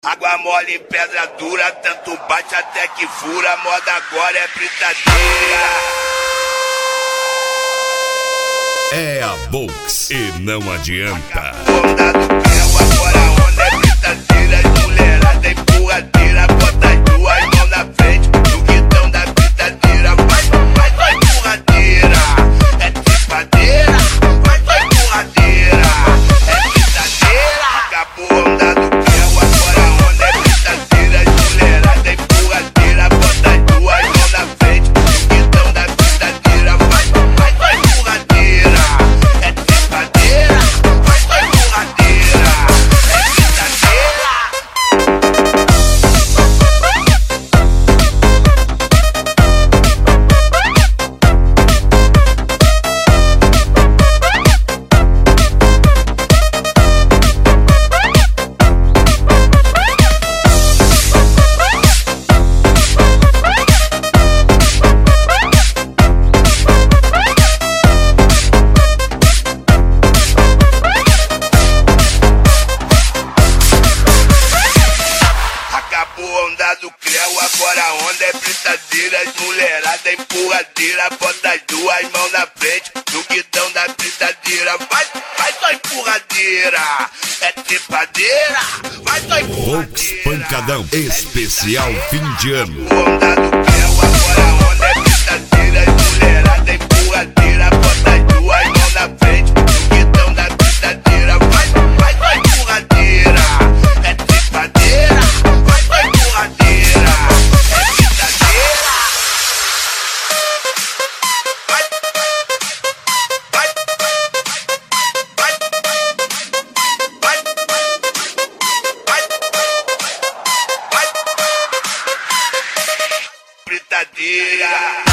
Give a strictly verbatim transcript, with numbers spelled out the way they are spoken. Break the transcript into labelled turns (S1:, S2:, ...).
S1: Água mole em pedra dura, tanto bate até que fura. Moda agora é britadeira.
S2: É a Volks e não adianta.
S1: Onda do Creu, agora a onda é britadeira. Mulherada empurradeira, bota as duas mãos na frente do guidão da britadeira. Vai, vai, vai, empurradeira. É tripadeira, vai, vai, empurradeira. É britadeira. Acabou a onda do Creu, agora a onda é britadeira. Mulherada empurradeira, bota as duas mãos na frente do guidão da britadeira. Vai, vai, vai, empurradeira. É tripadeira, vai, vai, empurradeira. É britadeira. Acabou a onda do Creu, agora a onda é britadeira. Mulherada empurradeira, bota as duas mãos na frente do guidão da britadeira. Vai, vai, só empurradeira. É tripadeira, vai, só empurradeira.
S2: Volks Pancadão especial fim de ano.
S1: Onda do Creu, agora a onda é britadeira. Mulherada empurradeira, bota as duas mãos na frente do guidão da britadeira. Vai, vai, só empurradeira. É tripadeira, vai, só empurradeira. É britadeira. Vai, vai, vai, vai, vai, vai, vai, britadeira.